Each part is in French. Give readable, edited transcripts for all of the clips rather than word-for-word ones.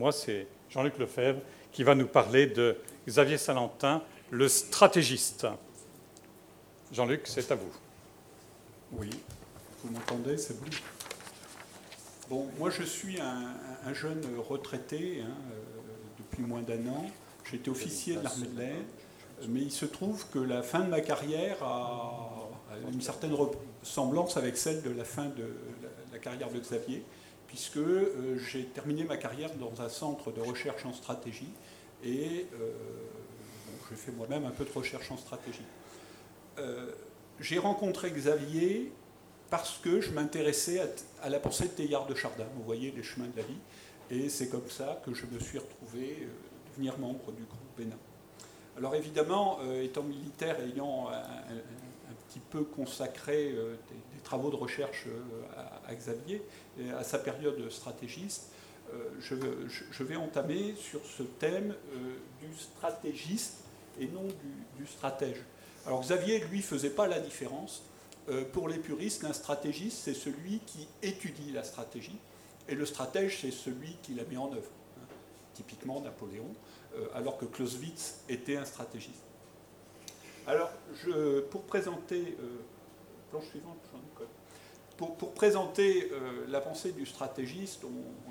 Moi, c'est Jean-Luc Lefebvre qui va nous parler de Xavier Salentin, le stratégiste. Jean-Luc, c'est à vous. Oui, vous m'entendez, c'est bon. Bon, moi je suis un jeune retraité depuis moins d'1 an. J'étais officier de l'armée de l'air, mais il se trouve que la fin de ma carrière a une certaine ressemblance avec celle de la fin de la carrière de Xavier, puisque j'ai terminé ma carrière dans un centre de recherche en stratégie et j'ai fait moi-même un peu de recherche en stratégie. J'ai rencontré Xavier parce que je m'intéressais à la pensée de Teilhard de Chardin, vous voyez, les chemins de la vie, et c'est comme ça que je me suis retrouvé devenir membre du groupe Bénin. Alors évidemment, étant militaire, ayant un petit peu consacré des travaux de recherche à Xavier, et à sa période de stratégiste, je vais entamer sur ce thème du stratégiste et non du stratège. Alors Xavier, lui, ne faisait pas la différence. Pour les puristes, un stratégiste, c'est celui qui étudie la stratégie, et le stratège, c'est celui qui la met en œuvre. Typiquement Napoléon, alors que Clausewitz était un stratégiste. Alors, pour présenter... planche suivante, Jean-Nicole. Pour présenter la pensée du stratégiste,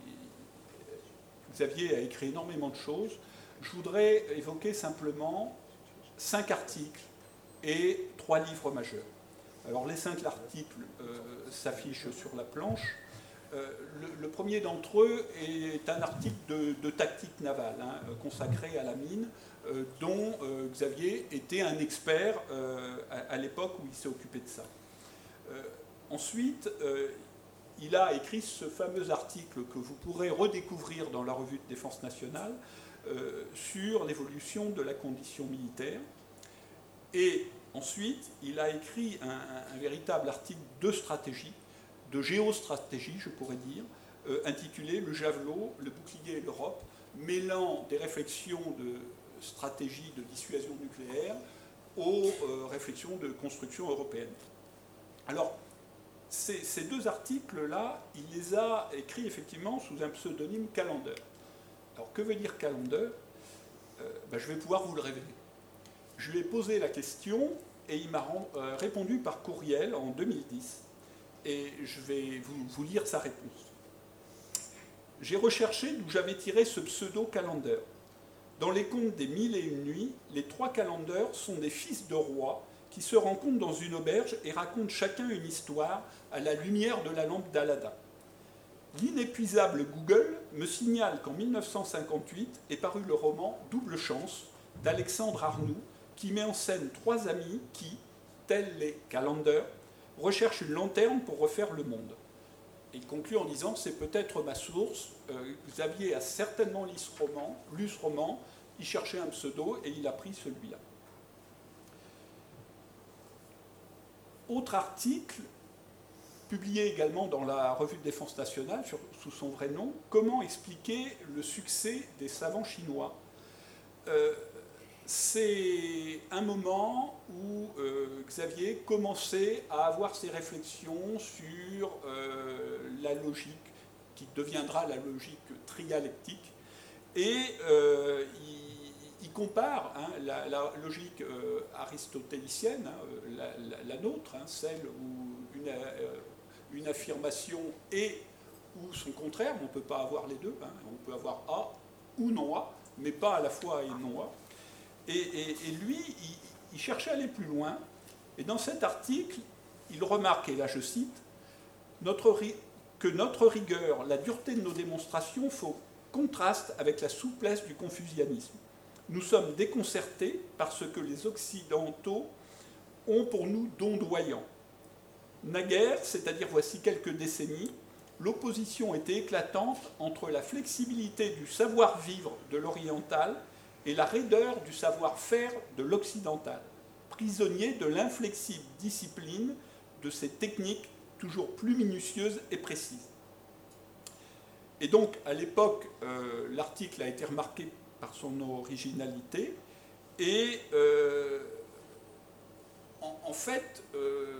Xavier a écrit énormément de choses. Je voudrais évoquer simplement 5 articles et 3 livres majeurs. Alors les 5 articles s'affichent sur la planche. Le premier d'entre eux est un article de tactique navale, consacré à la mine, dont Xavier était un expert à l'époque où il s'est occupé de ça. Ensuite, il a écrit ce fameux article que vous pourrez redécouvrir dans la revue de défense nationale sur l'évolution de la condition militaire. Et ensuite, il a écrit un véritable article de stratégie, de géostratégie, je pourrais dire, intitulé « Le javelot, le bouclier et l'Europe », mêlant des réflexions de stratégie de dissuasion nucléaire aux réflexions de construction européenne. Alors, ces 2 articles-là, il les a écrits effectivement sous un pseudonyme Callender. Alors, que veut dire Callender ? Je vais pouvoir vous le révéler. Je lui ai posé la question et il m'a répondu par courriel en 2010. Et je vais vous lire sa réponse. J'ai recherché d'où j'avais tiré ce pseudo-Callender. Dans les contes des 1001 nuits, les 3 Callanders sont des fils de rois qui se rencontrent dans une auberge et racontent chacun une histoire à la lumière de la lampe d'Aladin. L'inépuisable Google me signale qu'en 1958 est paru le roman Double Chance d'Alexandre Arnoux, qui met en scène 3 amis qui, tels les Callanders, recherchent une lanterne pour refaire le monde. Et il conclut en disant « C'est peut-être ma source, Xavier a certainement lu ce roman, il cherchait un pseudo et il a pris celui-là. » Autre article, publié également dans la revue de défense nationale sous son vrai nom, « Comment expliquer le succès des savants chinois ?» C'est un moment où Xavier commençait à avoir ses réflexions sur la logique, qui deviendra la logique trialectique, et il compare la logique aristotélicienne, la nôtre, celle où une affirmation est ou son contraire, on ne peut pas avoir les deux, on peut avoir A ou non A, mais pas à la fois A et non A. Et lui, il cherchait à aller plus loin. Et dans cet article, il remarque, et là je cite, que notre rigueur, la dureté de nos démonstrations font contraste avec la souplesse du confucianisme. Nous sommes déconcertés par ce que les Occidentaux ont pour nous d'ondoyant. Naguère, c'est-à-dire voici quelques décennies, l'opposition était éclatante entre la flexibilité du savoir-vivre de l'oriental et la raideur du savoir-faire de l'occidental, prisonnier de l'inflexible discipline de ces techniques toujours plus minutieuses et précises. Et donc, à l'époque, l'article a été remarqué par son originalité, et en fait,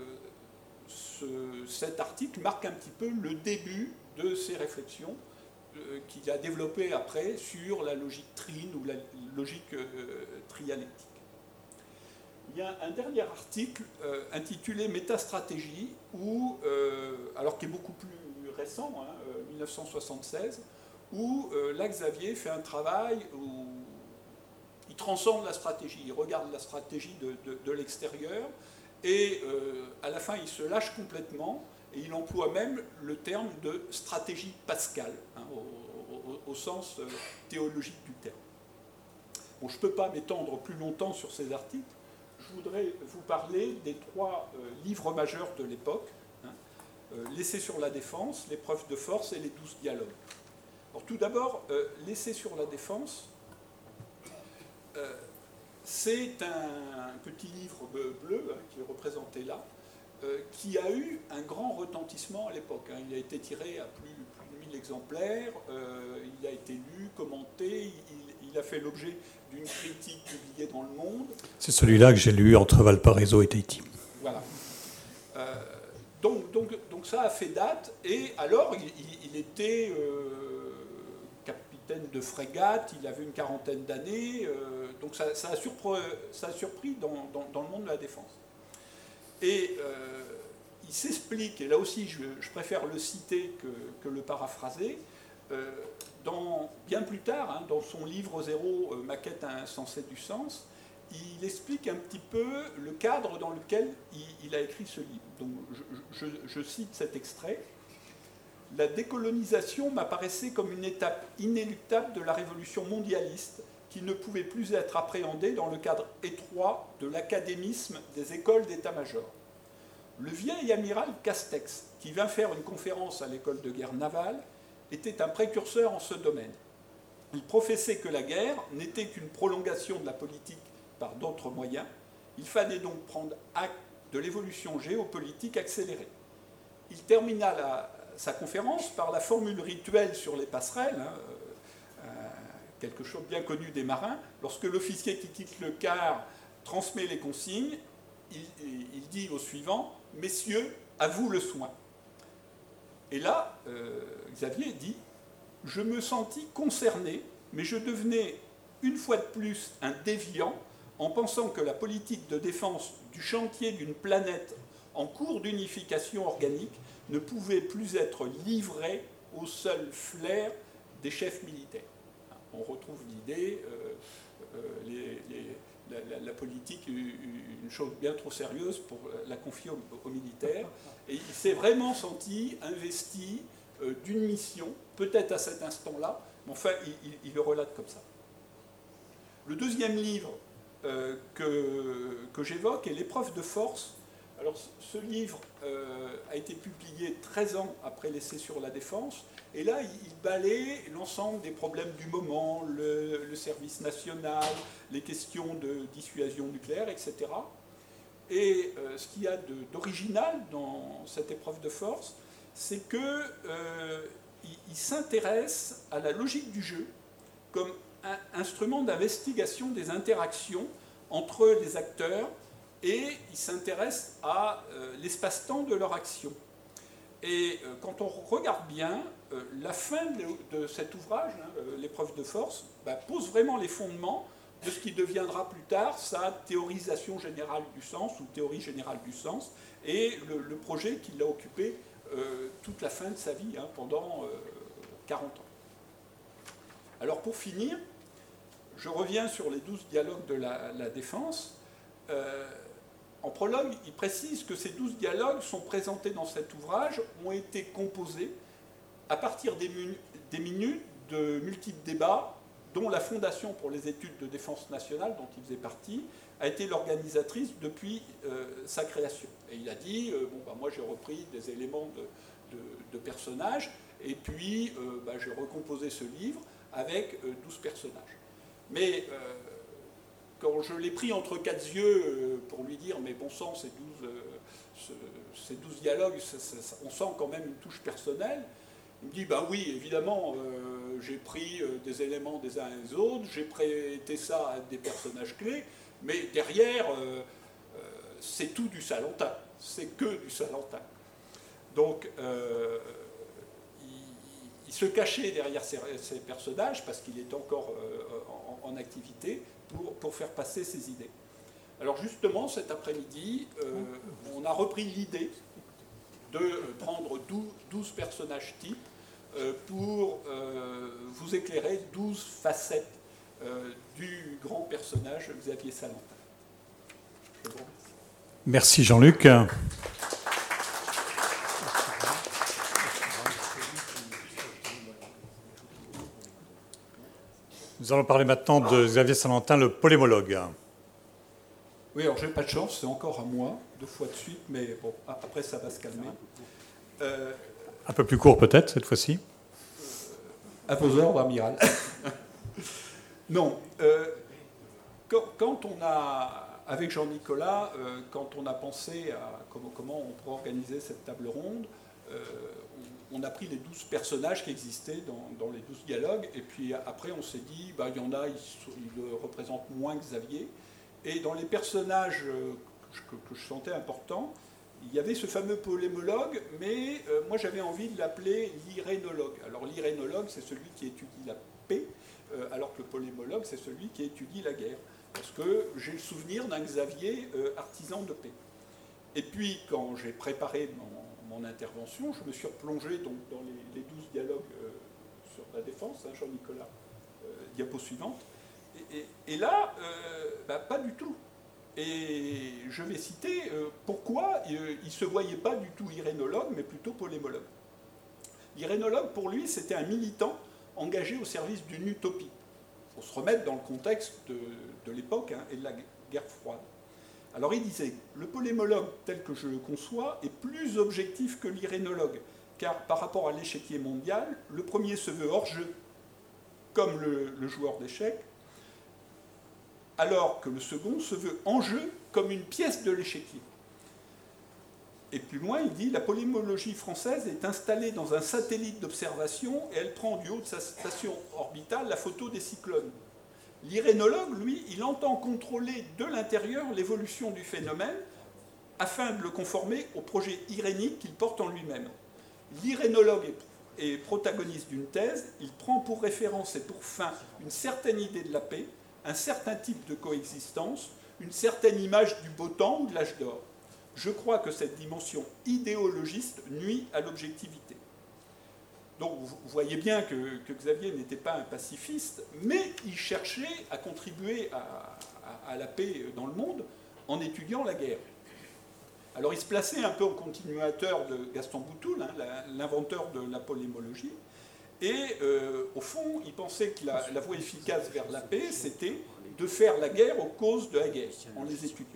cet article marque un petit peu le début de ces réflexions qu'il a développé après sur la logique trine ou la logique trialectique. Il y a un dernier article intitulé Métastratégie, alors qui est beaucoup plus récent, 1976, où là Xavier fait un travail où il transcende la stratégie, il regarde la stratégie de l'extérieur, et à la fin il se lâche complètement, et il emploie même le terme de stratégie pascale, au sens théologique du terme. Bon, je ne peux pas m'étendre plus longtemps sur ces articles. Je voudrais vous parler des 3 livres majeurs de l'époque, L'essai sur la défense, L'épreuve de force et les 12 dialogues. Alors, tout d'abord, L'essai sur la défense, c'est un petit livre bleu qui est représenté là, qui a eu un grand retentissement à l'époque. Il a été tiré à plus de 1000 exemplaires, il a été lu, commenté, il a fait l'objet d'une critique publiée dans Le Monde. C'est celui-là que j'ai lu entre Valparaiso et Tahiti. Voilà. Donc ça a fait date, et alors il était capitaine de frégate, il avait une quarantaine d'années, donc ça a surpris dans le monde de la défense. Et il s'explique, et là aussi je préfère le citer que le paraphraser, bien plus tard, dans son livre Zéro, Maquette insensée du sens, il explique un petit peu le cadre dans lequel il a écrit ce livre. Donc je cite cet extrait. « La décolonisation m'apparaissait comme une étape inéluctable de la révolution mondialiste qui ne pouvait plus être appréhendée dans le cadre étroit de l'académisme des écoles d'état-major. Le vieil amiral Castex, qui vint faire une conférence à l'école de guerre navale, était un précurseur en ce domaine. Il professait que la guerre n'était qu'une prolongation de la politique par d'autres moyens. Il fallait donc prendre acte de l'évolution géopolitique accélérée. Il termina sa conférence par la formule rituelle sur les passerelles, quelque chose bien connu des marins. Lorsque l'officier qui quitte le quart transmet les consignes, il dit au suivant « Messieurs, à vous le soin ». Et là, Xavier dit « Je me sentis concerné, mais je devenais une fois de plus un déviant en pensant que la politique de défense du chantier d'une planète en cours d'unification organique ne pouvait plus être livrée au seul flair des chefs militaires. » On retrouve l'idée, la politique est une chose bien trop sérieuse pour la confier aux militaires. Et il s'est vraiment senti investi d'une mission, peut-être à cet instant-là, mais enfin, il le relate comme ça. Le deuxième livre que j'évoque est L'épreuve de force. Alors, ce livre a été publié 13 ans après l'essai sur la défense, et là, il balaie l'ensemble des problèmes du moment, le service national, les questions de dissuasion nucléaire, etc. Et ce qu'il y a d'original dans cette épreuve de force, c'est qu'il s'intéresse à la logique du jeu comme un instrument d'investigation des interactions entre les acteurs, et il s'intéresse à l'espace-temps de leur action. Et quand on regarde bien, la fin de cet ouvrage, L'épreuve de force, pose vraiment les fondements de ce qui deviendra plus tard sa théorisation générale du sens, ou théorie générale du sens, et le projet qui l'a occupé toute la fin de sa vie, pendant 40 ans. Alors pour finir, je reviens sur les 12 dialogues de la défense. En prologue, il précise que ces 12 dialogues sont présentés dans cet ouvrage, ont été composés à partir des minutes de multiples débats, dont la Fondation pour les études de défense nationale, dont il faisait partie, a été l'organisatrice depuis sa création. Et il a dit, moi j'ai repris des éléments de personnages, et puis j'ai recomposé ce livre avec 12 personnages. Mais quand je l'ai pris entre quatre yeux pour lui dire « mais bon sang, ces 12 dialogues, on sent quand même une touche personnelle », il me dit « oui, évidemment, j'ai pris des éléments des uns et des autres, j'ai prêté ça à des personnages clés, mais derrière, c'est tout du Salentin, c'est que du Salentin. » Donc, il se cachait derrière ces personnages parce qu'il est encore en activité pour faire passer ses idées. Alors justement, cet après-midi, on a repris l'idée de prendre 12 personnages types pour vous éclairer 12 facettes du grand personnage Xavier Salentin. Merci Jean-Luc. Nous allons parler maintenant de Xavier Salentin, le polémologue. Oui, alors j'ai pas de chance, c'est encore à moi, 2 fois de suite, mais bon, après ça va se calmer. Un peu plus court peut-être cette fois-ci. À vos ordres, amiral. Non, quand on a, avec Jean-Nicolas, quand on a pensé à comment on pourrait organiser cette table ronde, on a pris les 12 personnages qui existaient dans les 12 dialogues, et puis après on s'est dit, il y en a, ils représentent moins que Xavier, et dans les personnages que je sentais importants, il y avait ce fameux polémologue, mais moi j'avais envie de l'appeler l'irénologue. Alors l'irénologue, c'est celui qui étudie la paix, alors que le polémologue, c'est celui qui étudie la guerre. Parce que j'ai le souvenir d'un Xavier artisan de paix. Et puis, quand j'ai préparé mon intervention, je me suis replongé donc, dans les 12 dialogues sur la défense, hein, Jean-Nicolas, diapo suivante. Et là, pas du tout. Et je vais citer pourquoi il ne se voyait pas du tout irénologue, mais plutôt polémologue. L'irénologue, pour lui, c'était un militant engagé au service d'une utopie. Il faut se remettre dans le contexte de l'époque et de la guerre froide. Alors il disait, le polémologue tel que je le conçois est plus objectif que l'irénologue, car par rapport à l'échiquier mondial, le premier se veut hors jeu, comme le joueur d'échecs, alors que le second se veut en jeu comme une pièce de l'échiquier. Et plus loin, il dit, la polémologie française est installée dans un satellite d'observation et elle prend du haut de sa station orbitale la photo des cyclones. L'irénologue, lui, il entend contrôler de l'intérieur l'évolution du phénomène afin de le conformer au projet irénique qu'il porte en lui-même. L'irénologue est protagoniste d'une thèse, il prend pour référence et pour fin une certaine idée de la paix, un certain type de coexistence, une certaine image du beau temps ou de l'âge d'or. Je crois que cette dimension idéologiste nuit à l'objectivité. Donc vous voyez bien que Xavier n'était pas un pacifiste, mais il cherchait à contribuer à la paix dans le monde en étudiant la guerre. Alors il se plaçait un peu en continuateur de Gaston Boutoul, hein, l'inventeur de la polémologie, et au fond, il pensait que la voie efficace vers la paix, c'était de faire la guerre aux causes de la guerre, en les étudiant.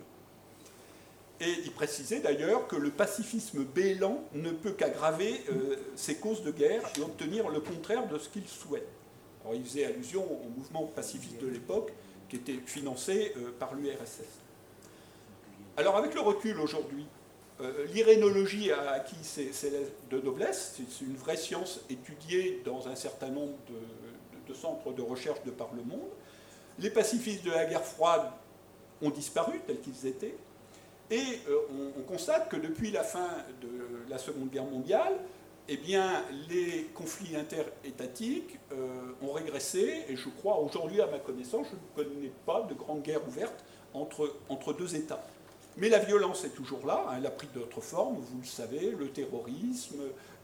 Et il précisait d'ailleurs que le pacifisme bélan ne peut qu'aggraver ces causes de guerre et obtenir le contraire de ce qu'il souhaite. Alors il faisait allusion au mouvement pacifiste de l'époque qui était financé par l'URSS. Alors avec le recul aujourd'hui, l'irénologie a acquis ses lettres de noblesse, c'est une vraie science étudiée dans un certain nombre de centres de recherche de par le monde. Les pacifistes de la guerre froide ont disparu tels qu'ils étaient. Et on constate que depuis la fin de la Seconde Guerre mondiale, eh bien, les conflits interétatiques ont régressé, et je crois aujourd'hui, à ma connaissance, je ne connais pas de grande guerre ouverte entre deux États. Mais la violence est toujours là, hein, elle a pris d'autres formes, vous le savez, le terrorisme,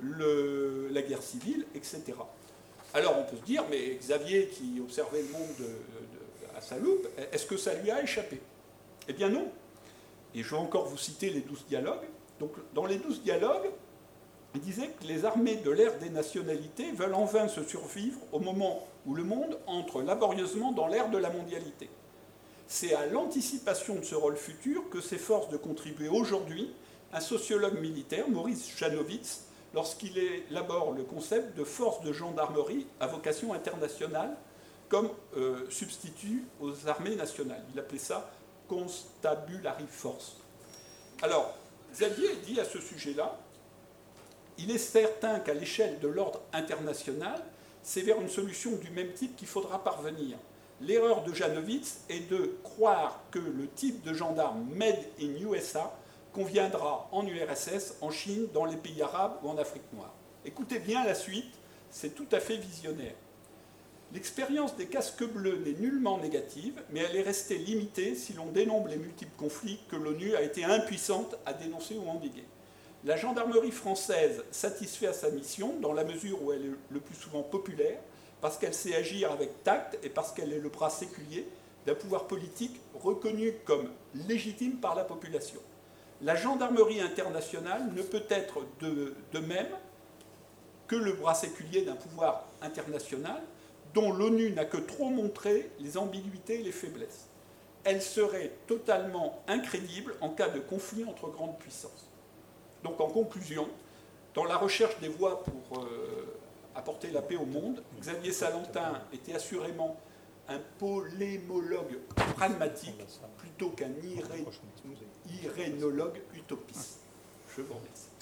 la guerre civile, etc. Alors on peut se dire, mais Xavier qui observait le monde à sa loupe, est-ce que ça lui a échappé? Eh bien non. Et je vais encore vous citer les 12 dialogues. Donc, dans les 12 dialogues, il disait que les armées de l'ère des nationalités veulent en vain se survivre au moment où le monde entre laborieusement dans l'ère de la mondialité. C'est à l'anticipation de ce rôle futur que s'efforce de contribuer aujourd'hui un sociologue militaire, Maurice Janowitz, lorsqu'il élabore le concept de force de gendarmerie à vocation internationale comme substitut aux armées nationales. Il appelait ça constabulary force. Alors, Xavier dit à ce sujet-là, il est certain qu'à l'échelle de l'ordre international, c'est vers une solution du même type qu'il faudra parvenir. L'erreur de Janowitz est de croire que le type de gendarme made in USA conviendra en URSS, en Chine, dans les pays arabes ou en Afrique noire. Écoutez bien la suite, c'est tout à fait visionnaire. L'expérience des casques bleus n'est nullement négative, mais elle est restée limitée si l'on dénombre les multiples conflits que l'ONU a été impuissante à dénoncer ou endiguer. La gendarmerie française satisfait à sa mission dans la mesure où elle est le plus souvent populaire, parce qu'elle sait agir avec tact et parce qu'elle est le bras séculier d'un pouvoir politique reconnu comme légitime par la population. La gendarmerie internationale ne peut être de même que le bras séculier d'un pouvoir international dont l'ONU n'a que trop montré les ambiguïtés et les faiblesses. Elle serait totalement incrédible en cas de conflit entre grandes puissances. Donc en conclusion, dans la recherche des voies pour apporter la paix au monde, Xavier Salentin était assurément un polémologue pragmatique plutôt qu'un irénologue utopiste. Je vous remercie.